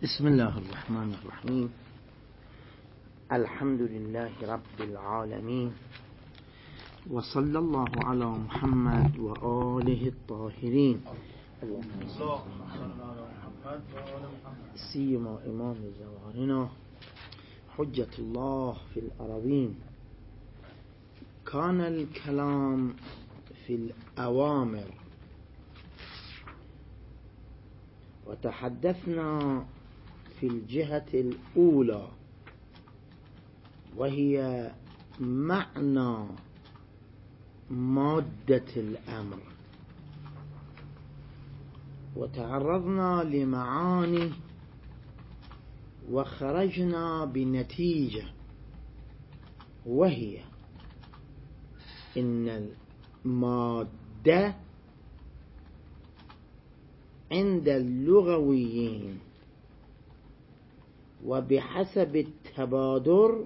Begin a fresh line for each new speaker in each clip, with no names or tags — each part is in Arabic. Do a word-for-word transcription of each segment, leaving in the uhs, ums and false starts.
بسم الله الرحمن الرحيم. الحمد لله رب العالمين، وصلى الله على محمد وآله الطاهرين، سيما إمام زوارنا حجة الله في الأراضين. كان الكلام في الأوامر، وتحدثنا في الجهة الأولى وهي معنى مادة الأمر، وتعرضنا لمعاني وخرجنا بنتيجة، وهي إن المادة عند اللغويين وبحسب التبادر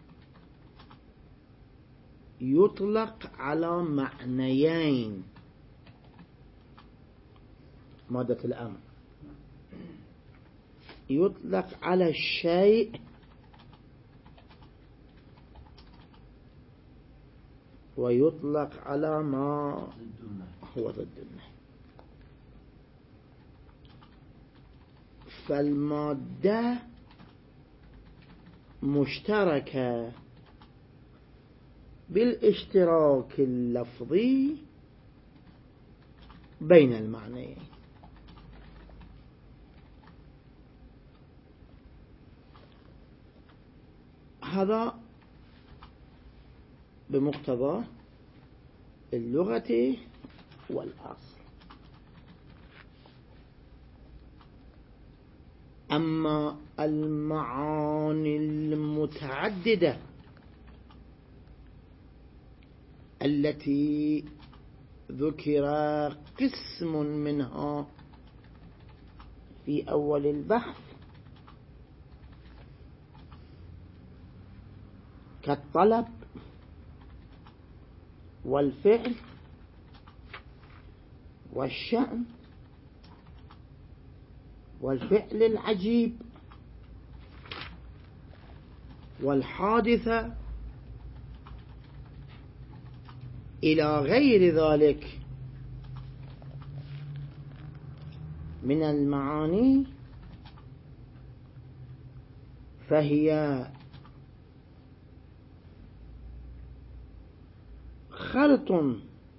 يطلق على معنيين. مادة الأمر يطلق على الشيء ويطلق على ما هو ضد النهي. فالمادة مشتركة بالاشتراك اللفظي بين المعنيين. هذا بمقتضى اللغة والأصل. أما المعاني المتعددة التي ذكر قسم منها في أول البحث كالطلب والفعل والشأن والفعل العجيب والحادثة إلى غير ذلك من المعاني، فهي خلط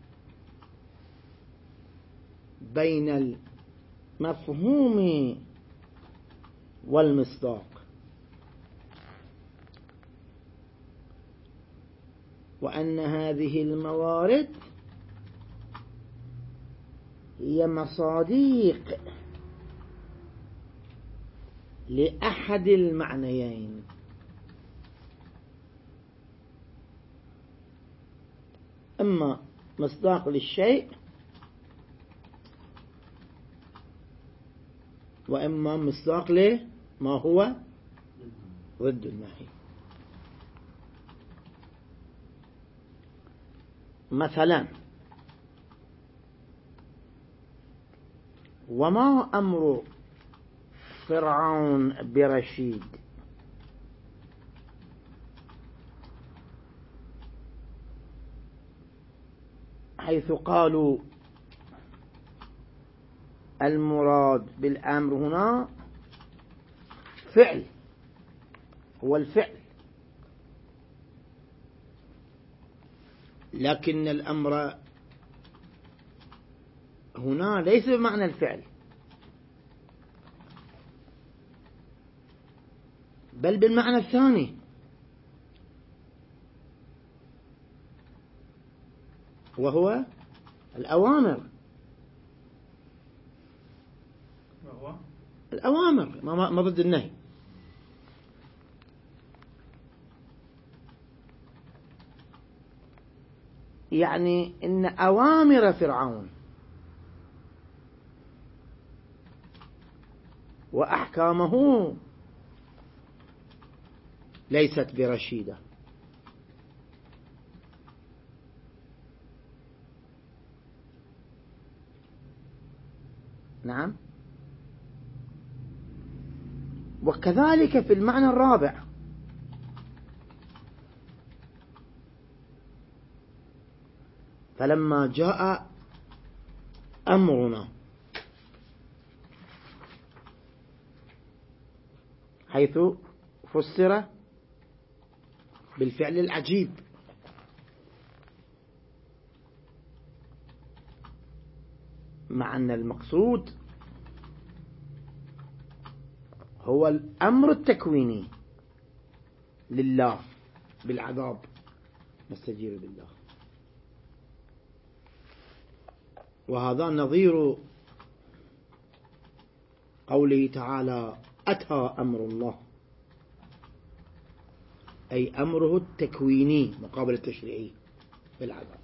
بين المفهوم والمصداق، وأن هذه الموارد هي مصاديق لأحد المعنيين. إما مصداق للشيء، وإما مصداق لما هو ضد النهي. مثلا: وما أمر فرعون برشيد، حيث قالوا المراد بالأمر هنا فعل، هو الفعل، لكن الأمر هنا ليس بمعنى الفعل، بل بالمعنى الثاني، وهو الأوامر. وهو الأوامر ما ضد النهي. يعني إن أوامر فرعون وأحكامه ليست برشيدة. نعم، وكذلك في المعنى الرابع، فلما جاء أمرنا حيث فسر بالفعل العجيب، مع أن المقصود هو الأمر التكويني لله بالعذاب، نستجير بالله. وهذا نظير قوله تعالى أتى أمر الله، أي أمره التكويني مقابل التشريعي بالعذاب.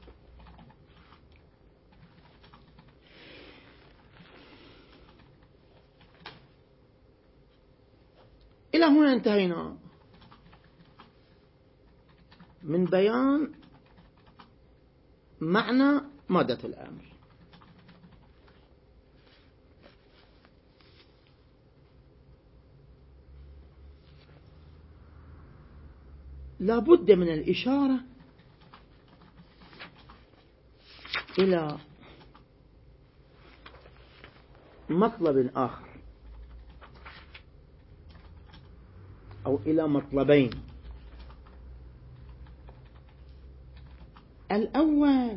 إلى هنا انتهينا من بيان معنى مادة الأمر. لا بد من الإشارة إلى مطلب آخر أو إلى مطلبين. الأول،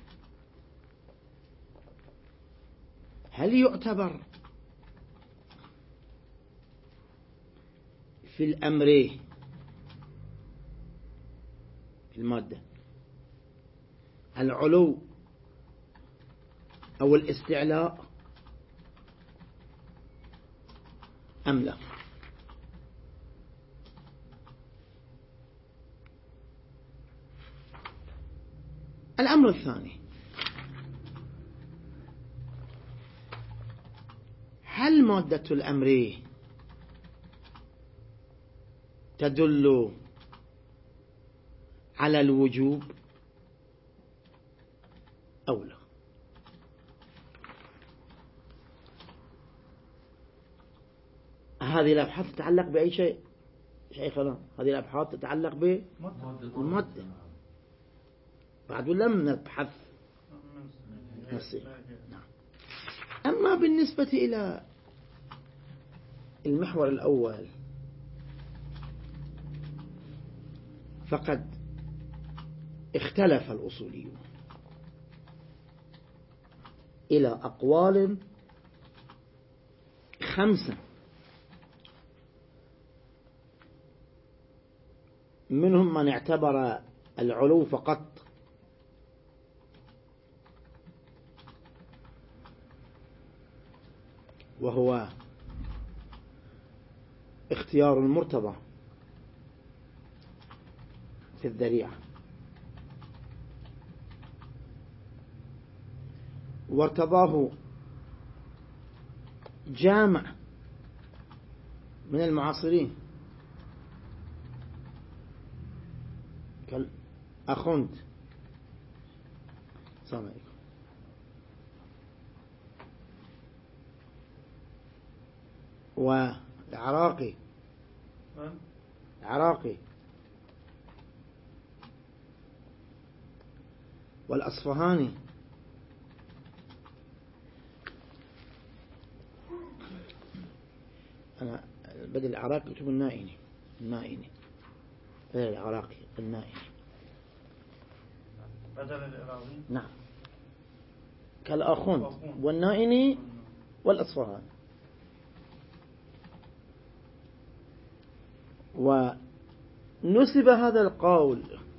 هل يعتبر في الأمر المادة العلو أو الاستعلاء أم لا؟ الأمر الثاني، هل مادة الأمر تدل على الوجوب أو لا؟ هذه الأبحاث تتعلق بأي شيء شيخنا؟ هذه الأبحاث تتعلق بالمادة، بعد لم نبحث نفسه. نعم. أما بالنسبة إلى المحور الأول فقد اختلف الأصوليون إلى أقوال خمسة، منهم من اعتبر العلو فقط، وهو اختيار المرتضى في الذريعة، وارتضاه جامع من المعاصرين كالأخوند السلام عليكم والعراقي العراقي والأصفهاني أنا بدل العراقي كتب النائني النائني بدل العراقي النائني
بدل العراقي
نعم كالأخوند والنائني والأصفهاني. ونسب هذا القول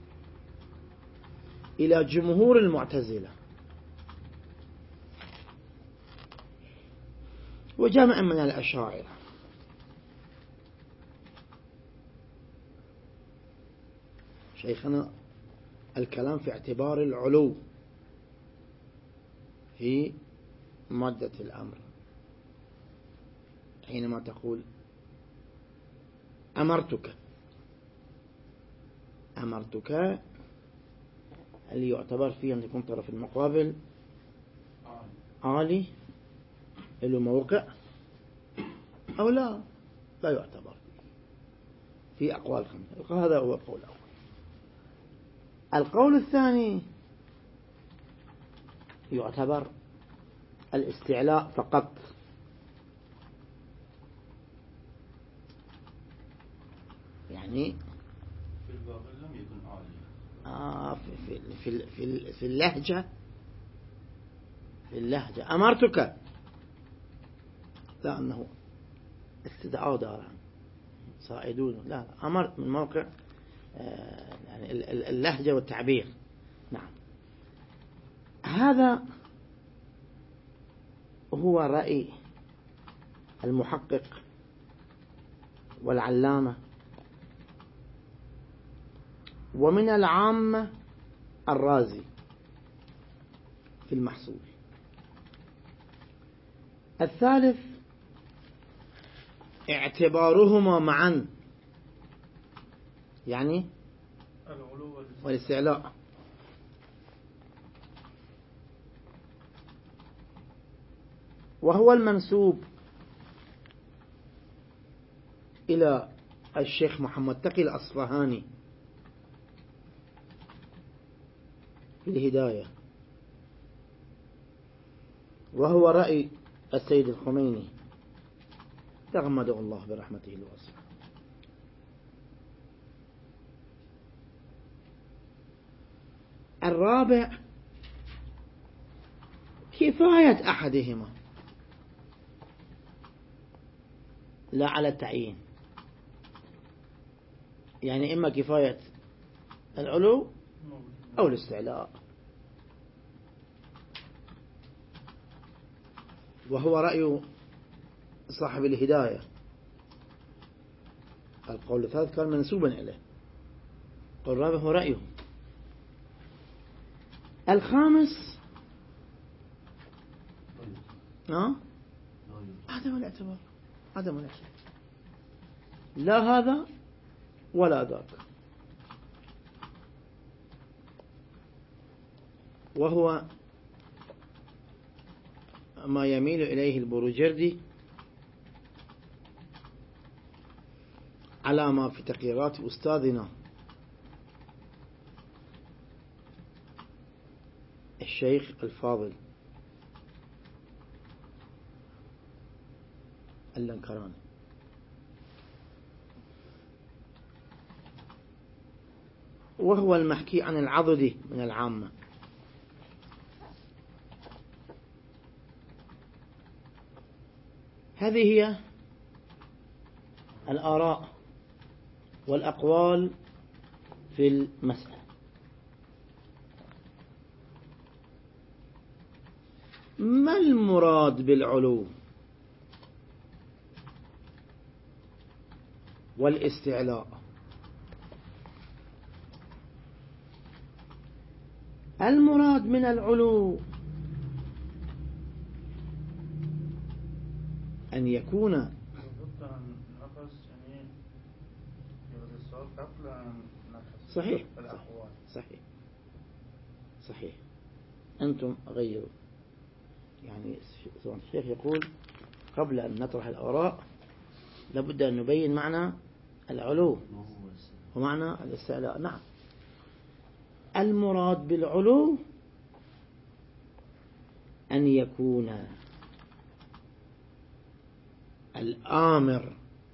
إلى جمهور المعتزلة وجمع من الأشاعرة، شيخنا الكلام في اعتبار العلو في مادة الأمر، حينما تقول أمرتك أمرتك هل يعتبر فيه أن يكون طرف المقابل عالي له موقع أو لا؟ لا يعتبر في أقوال خمسة. هذا هو القول الأول. القول الثاني يعتبر الاستعلاء فقط، يعني
في الباقي لم يكن عاليا.
آه في, في, في, في اللهجة في اللهجة أمرتك، لا أنه استدعاء دارا صائدون، لا, لا أمرت من موقع آه يعني اللهجة والتعبير. نعم، هذا هو رأي المحقق والعلامة، ومن العامة الرازي في المحصول. الثالث اعتبارهما معا، يعني والاستعلاء، وهو المنسوب إلى الشيخ محمد تقي الأصفهاني في الهداية، وهو رأي السيد الخميني تغمده الله برحمته الواسعة. الرابع كفاية أحدهما لا على التعيين، يعني إما كفاية العلو أو الاستعلاء، وهو رأي صاحب الهداية. القول الثالث كان منسوبا إليه. القول الرابع هو رأيه. الخامس ها عدم الاعتبار، عدم الاعتبار، لا هذا ولا ذاك، وهو ما يميل إليه البروجردي على ما في تقريرات أستاذنا الشيخ الفاضل اللنكراني. وهو المحكي عن العضدي من العامة. هذه هي الآراء والأقوال في المسألة. ما المراد بالعلو والاستعلاء؟ المراد من العلو أن يكون صحيح صحيح صحيح. أنتم غيروا، يعني الشيخ يقول قبل أن نطرح الآراء لابد أن نبين معنى العلو ومعنى الاستعلاء. نعم، المراد بالعلو أن يكون الآمر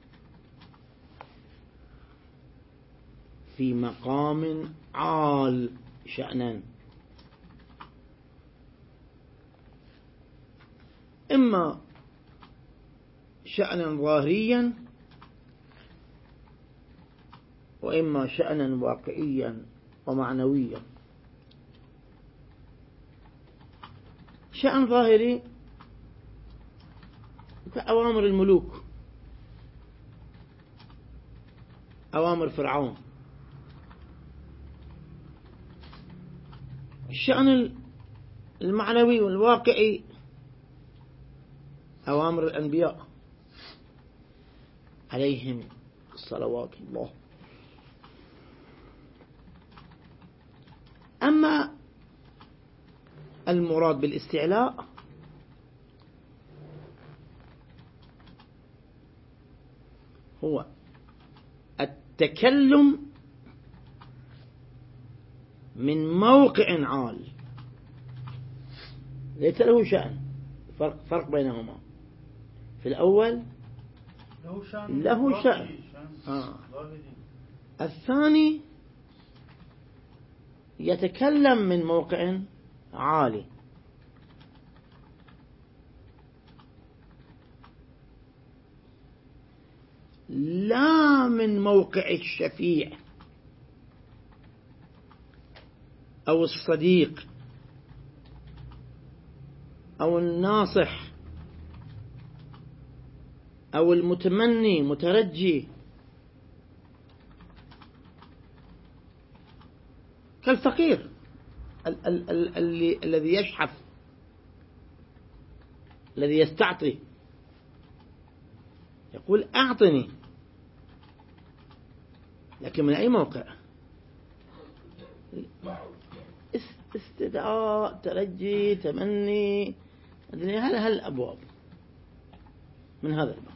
في مقام عال شأنا، إما شأنا ظاهريا وإما شأنا واقعيا ومعنويا. شأن ظاهري كأوامر الملوك، أوامر فرعون. الشأن المعنوي والواقعي أوامر الأنبياء عليهم صلوات الله. أما المراد بالاستعلاء هو التكلم من موقع عال ليس له شأن. فرق, فرق بينهما. في الأول
له شأن,
له شأن. آه. الثاني يتكلم من موقع عالي. لا من موقع الشفيع أو الصديق أو الناصح أو المتمني مترجي، كالفقير ال ال ال ال الذي يشحف، الذي يستعطي، يقول أعطني، لكن من أي موقع؟ استدعاء، ترجي، تمني، هل هل الأبواب من هذا الباب.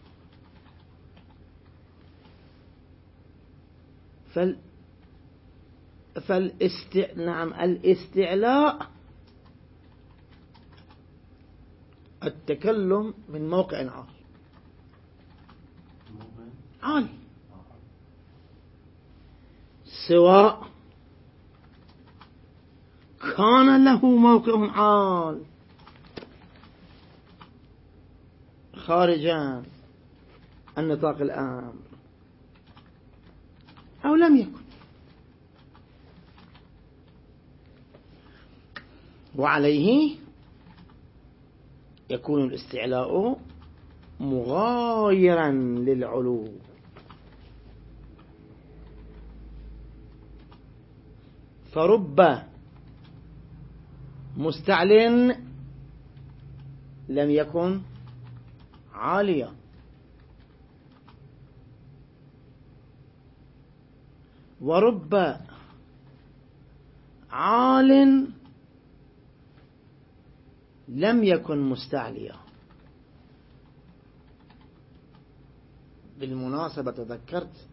فال فالاست نعم الاستعلاء التكلم من موقع عالي عالي، سواء كان له موقع عال خارجا عن نطاق الأمر أو لم يكن. وعليه يكون الاستعلاء مغايرا للعلو. فرب مستعل لم يكن عاليا، ورب عال لم يكن مستعليا. بالمناسبة تذكرت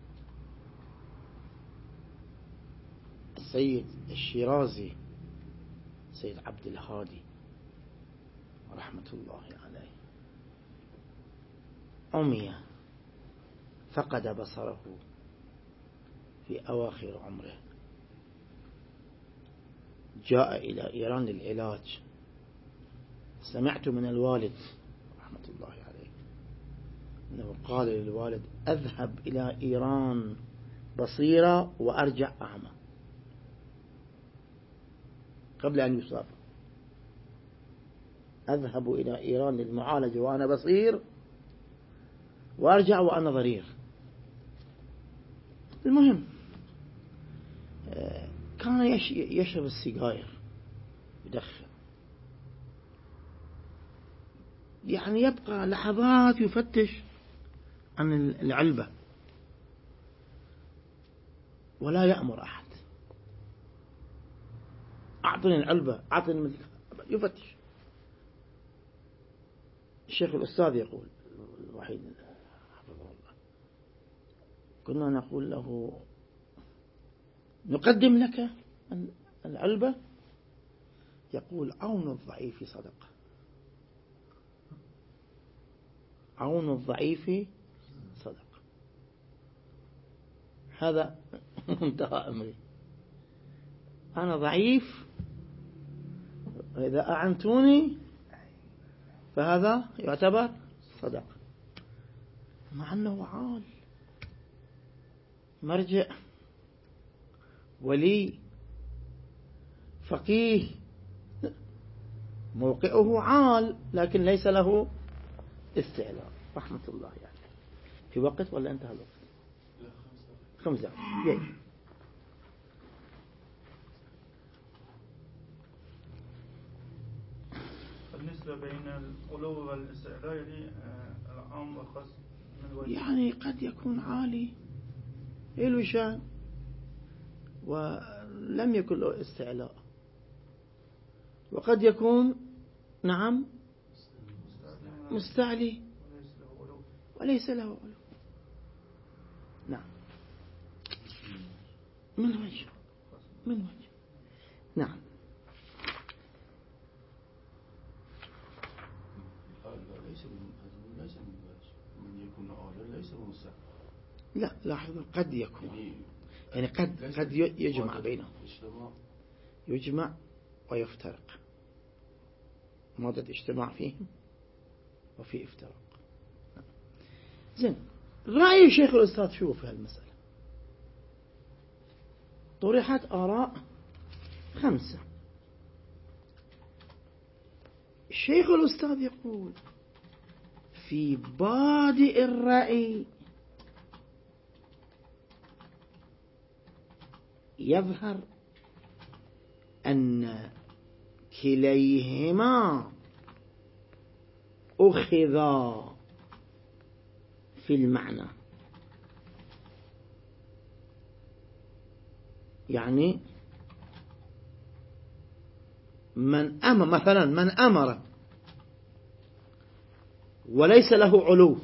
السيد الشيرازي، سيد عبد الهادي رحمة الله عليه، عمي فقد بصره في أواخر عمره، جاء إلى إيران للعلاج. سمعت من الوالد رحمة الله عليه أنه قال للوالد: أذهب إلى إيران بصيرة وأرجع أعمى، قبل أن يصاب. أذهب إلى إيران للمعالجة وأنا بصير، وأرجع وأنا ضرير. المهم كان يشرب السجاير، يدخن، يعني يبقى لحظات يفتش عن العلبة ولا يأمر أحد: أعطني العلبة، أعطني، يفتش. الشيخ الأستاذ يقول، الوحيد حفظه الله، كنا نقول له: نقدم لك العلبة؟ يقول: عون الضعيف صدقة، عون الضعيف صدقة. هذا منتهى أمري، أنا ضعيف، إذا أعنتوني فهذا يعتبر صدقة. مع أنه عال، مرجع، ولي، فقيه، موقعه عال، لكن ليس له استعلاء رحمة الله يعني. في وقت ولا انتهى الوقت؟ خمس دقائق.
بالنسبة بين الغلو والاستعلاء يعني العام والخاص من وجه،
يعني قد يكون عالي له شان ولم يكن له استعلاء، وقد يكون نعم مستعلي وليس له علو. نعم من وجه من وجه نعم. لا لاحظوا قد يكون يعني قد قد يجمع بينهم يجمع ويفترق مادة اجتماع فيهم وفي افتراق. زين رأي الشيخ الأستاذ شو في هالمسألة؟ طرحت آراء خمسة. الشيخ الأستاذ يقول في بادئ الرأي يظهر أن كليهما أخذا في المعنى، يعني من أمر مثلا من أمر وليس له علو،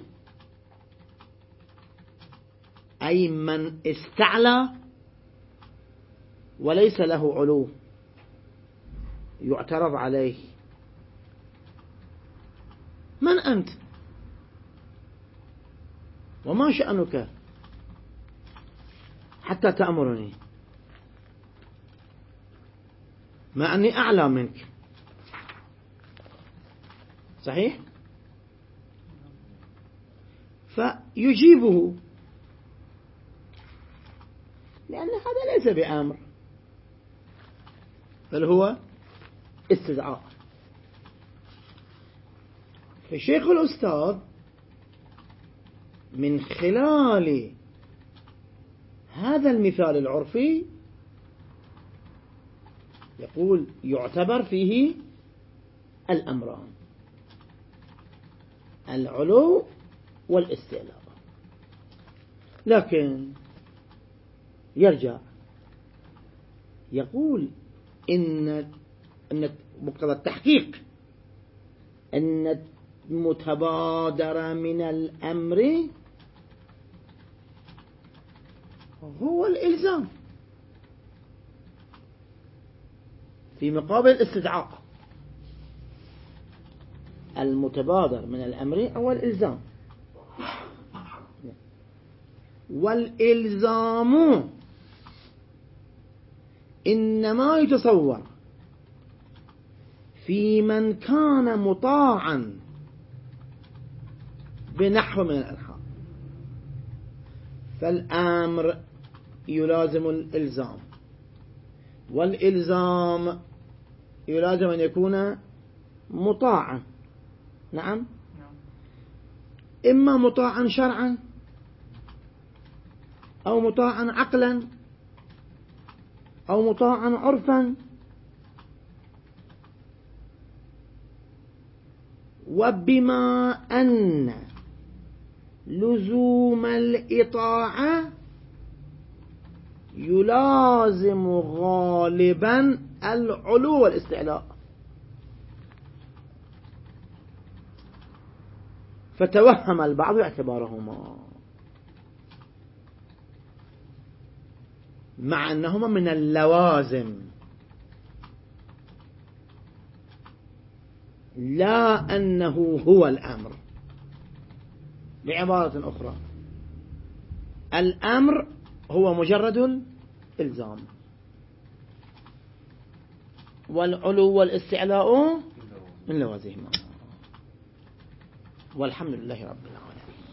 أي من استعلى وليس له علو يعترض عليه. من أنت وما شأنك حتى تأمرني مع أني أعلى منك؟ صحيح؟ فيجيبه لأن هذا ليس بأمر بل هو استدعاء. فالشيخ الأستاذ من خلال هذا المثال العرفي يقول يعتبر فيه الأمران، العلو والاستعلاء. لكن يرجع يقول إن أن مقتضى التحقيق أن المتبادر من الأمر هو الإلزام في مقابل الاستدعاء. المتبادر من الأمر هو الإلزام، والإلزام إنما يتصور في من كان مطاعا بنحو من الأنحاء. فالأمر يلازم الإلزام، والإلزام يلازم أن يكون مطاعا. نعم، إما مطاعا شرعا أو مطاعا عقلا أو مطاعا عرفا. وبما أن لزوم الإطاعة يلازم غالبا العلو والاستعلاء، فتوهم البعض اعتبارهما مع أنهما من اللوازم لا أنه هو الأمر. بعبارة أخرى، الأمر هو مجرد الإلزام، والعلو والاستعلاء من لوازمهما. والحمد لله رب العالمين.